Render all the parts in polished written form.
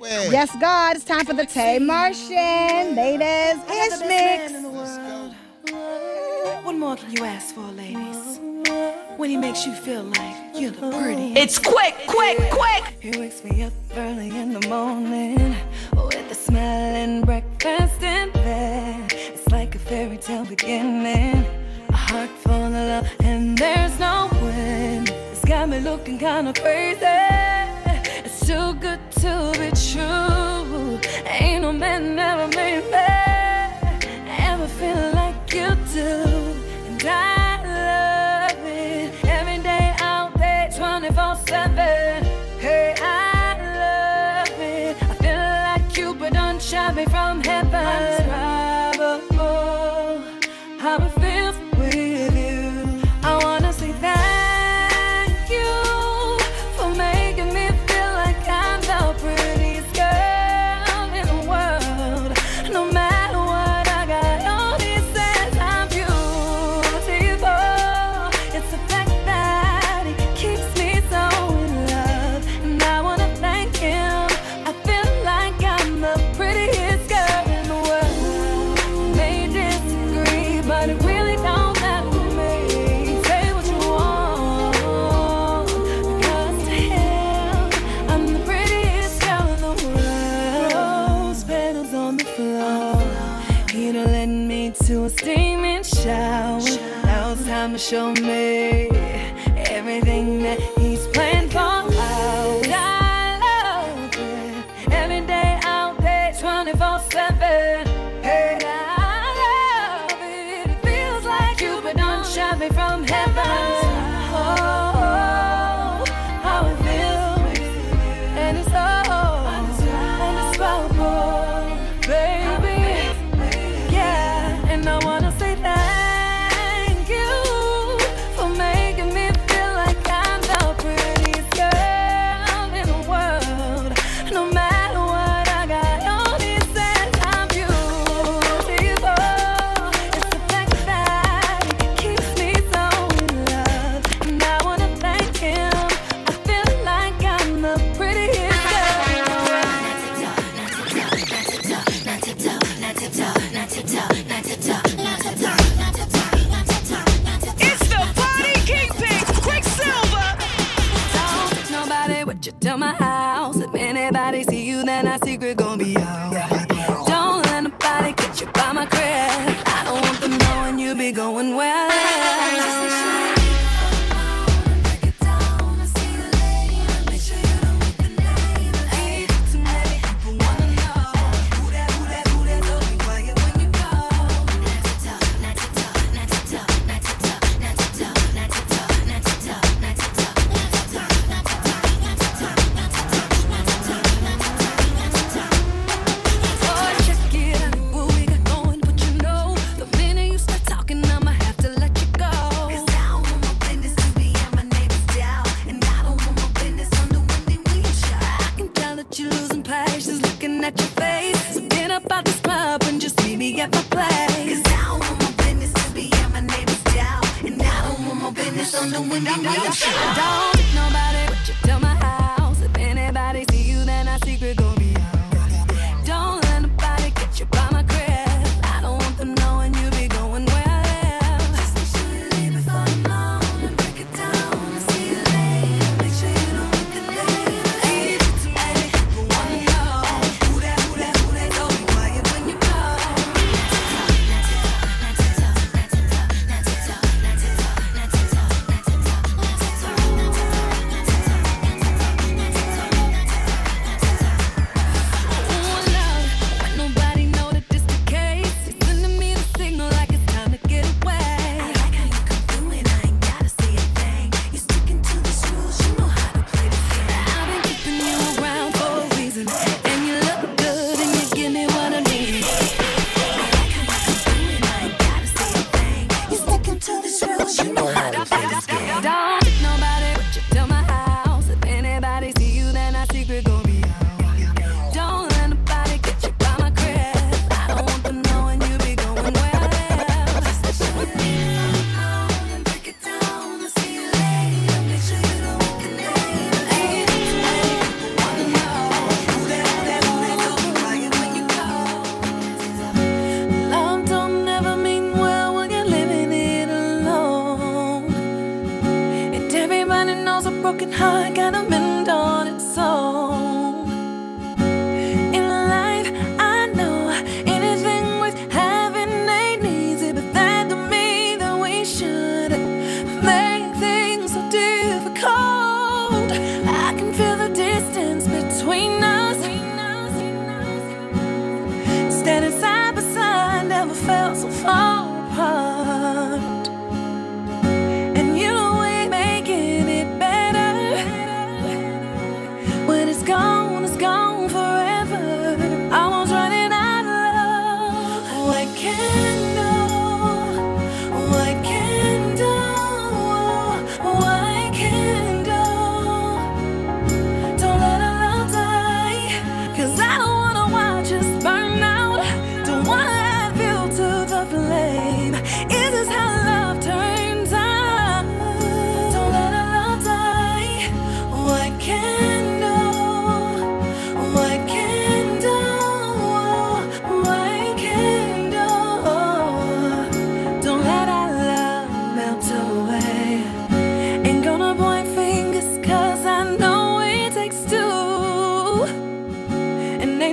Yes, God, it's time for the Tay Martian. Ladies, Ish Mix. What more can you ask for, ladies? When he makes you feel like you're the prettiest. It's quick. He wakes me up early in the morning with a smile and breakfast in bed. It's like a fairy tale beginning, a heart full of love, and there's no wind. It's got me looking kind of crazy. It's too good to be true. Ain't no man ever made me ever feel like you do. And I love it every day, all day, 24/7. Hey, I love it. I feel like Cupid done shot me from heaven. Indescribable how it feels with you. I wanna say thank you for making me feel like I'm the prettiest girl in the world. No matter what I got on, he says I'm beautiful. It's the fact that he keeps me so in love, and I wanna thank him. I feel like I'm the prettiest girl in the world. May disagree, but it really don't matter to me. Say what you want, because to him, I'm the prettiest girl in the world. Rose petals on the floor, he done led me to a steaming shower. Now it's time to show me everything that he's planned for us. I love it every day, all day, 24/7. Hey, I love it. It feels like Cupid done shot me from heaven. Oh, how it feels, and it's so indescribable, baby. Yeah, and I wanna say thank you for making me feel like I'm the prettiest girl in the world. No matter what I got on, he says I'm beautiful. It's the fact that he keeps me so in love, and I wanna thank him. I feel like I'm the prettiest girl in the world. It's the party kingpin, Quicksilver. Don't take nobody with you to my house. If anybody see you, then our secret gon' be out. Don't let nobody get you by my crib. I don't want them knowing you be going well. Check it out, what we got going, but you know, the minute you start talking, I'ma have to let you go. 'Cause I don't want my business to be at my neighbor's down, and I don't want my business under when we shot. I can tell that you're losing patience looking at your face. So get up out this club and just meet me at my place. 'Cause I don't want my business to be at my neighbor's down, and I don't want my business under when we shot. Don't take nobody with you to my house. If anybody see you, then our secret gon' be out. Don't let nobody get you by my crib. I don't want them knowing you be going well. Just make sure you leave before the morning and break it down. I'll see you later. Make sure you don't look at later. Leave it to me. People wanna know who that, so be quiet when you go.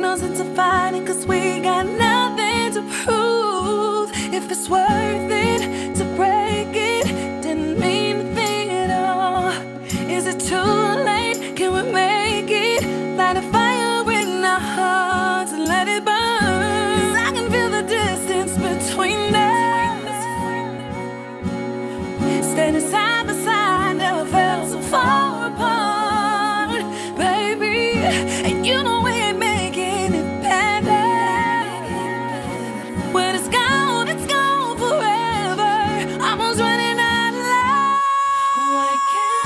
no sense of fighting, cause we got nothing to prove. If it's worth it to break it, didn't mean a thing at all. Is it too late? Can we make it? Light a fire in our hearts and let it burn. 'Cause I can feel the distance between us. Standing side by side, never felt so far apart, baby. And you know we ain't making it better. When it's gone forever. Almost running out of love. What can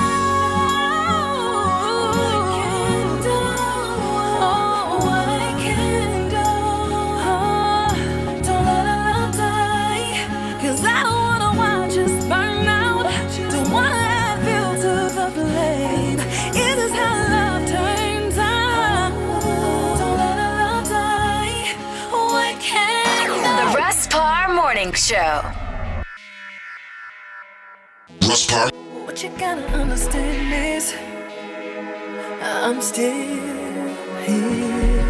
do? What I can do? Don't let our love die. 'Cause I don't wanna watch us burn out. Don't wanna add fuel to the flame. It is how love turns out. Don't let our love die. What can do? The Russ Parr Morning Show. What you gotta understand is I'm still here.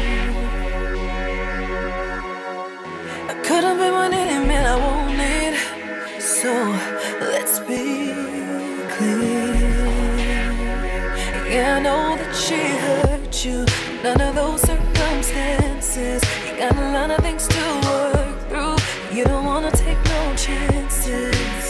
I could've been what it meant I wanted. So let's be clear. Yeah, I know that she hurt you. None of those circumstances. You got a lot of things to work through. You don't wanna take no chances.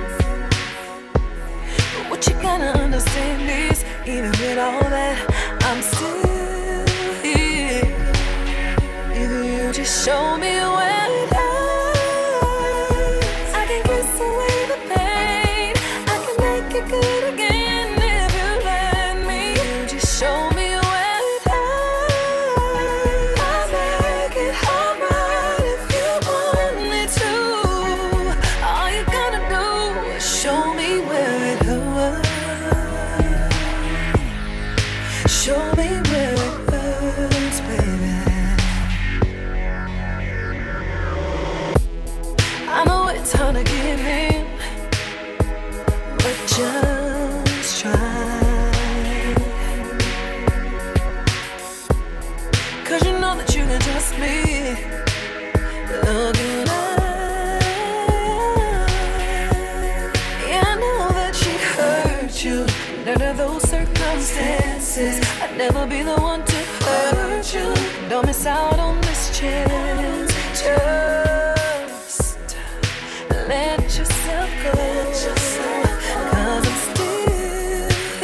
But what you gotta understand is, even with all that, I'm still here. Either you just show me where it hurts, I can kiss away the pain, I can make it good again if you let me. You just show me where it hurts, I'll make it alright if you want me to. All you gotta do is show me where it hurts. Show me where it hurts, baby. I know it's hard to give in, but just try. 'Cause you know that you can trust me. Looking up, yeah, I know that she hurt you. None of those circumstances, I'd never be the one to hurt you. Don't miss out on this chance. Just let yourself go. 'Cause I'm still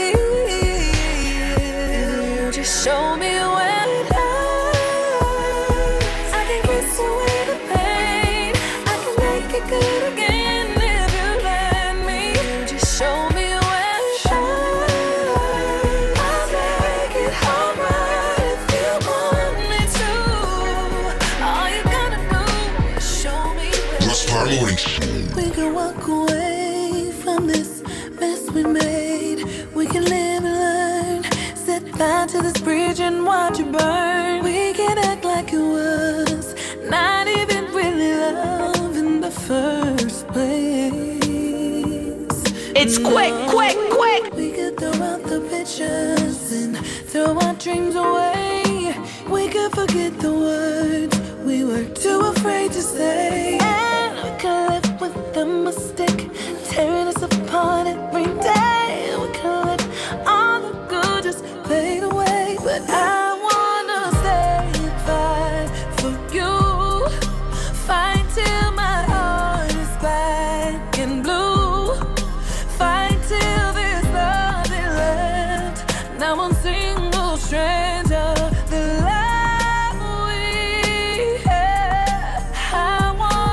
here. You just show me where it hurts, I can kiss away the pain, I can make it good again if you let me. You just show me where it hurts, I'll make it alright if you want me to. All you gotta do is show me where Russ Parr Morning. we can walk away from this mess we made. We can live and learn. Set fire to this bridge and watch it burn. We can act like it was not even really love in the first place. It's quick, quick, quick. We could throw out the pictures and throw our dreams away. We could forget the words we were too afraid to say. And we could live with the mistake tearing us apart every day. We could let all the good just fade away. But I wanna stay and fight for you. Fight till my heart is black and blue. Fight till there's nothing left. Not one single strand of the love we had. I want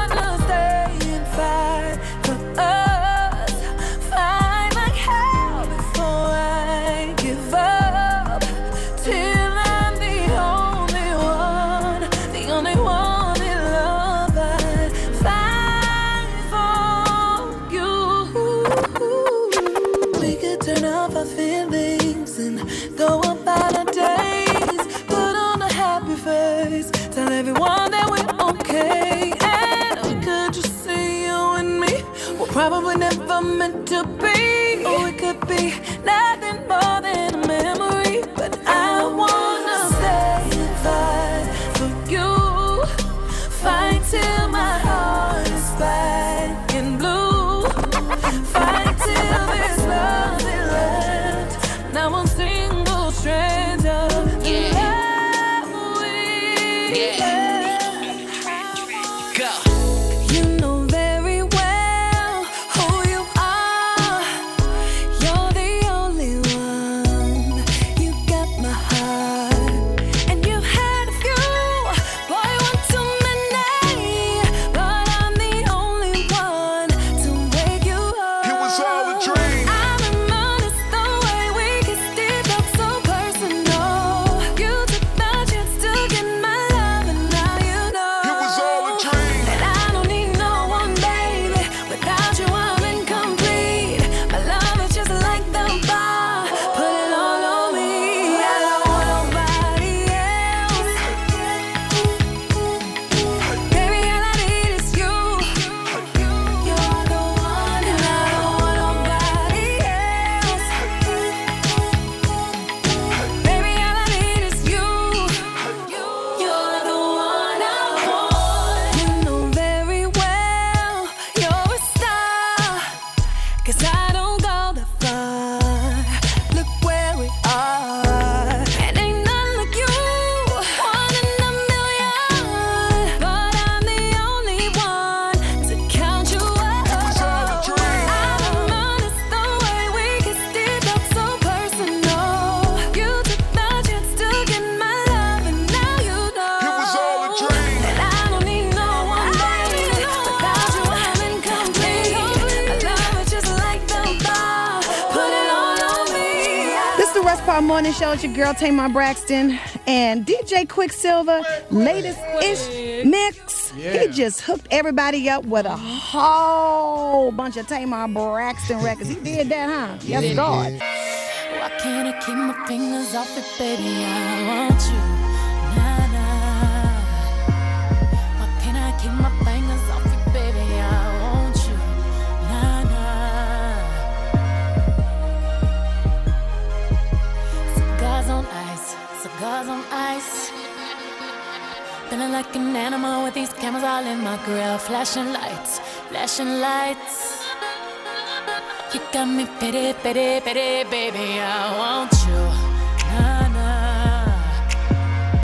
Par Morning Show. It's your girl Tamar Braxton and DJ Quicksilver. Latest ish mix. He just hooked everybody up with a whole bunch of Tamar Braxton records. He did that, huh? Yes, God. Why can't I keep my fingers off it, baby? I want you. Nah, nah. Why can't I keep my fingers off it, baby? I want you. Nah, nah. Cigars on ice, cigars on ice. Feeling like an animal with these cameras all in my grill. Flashing lights, flashing lights. You got me pity, pity, pity, baby. I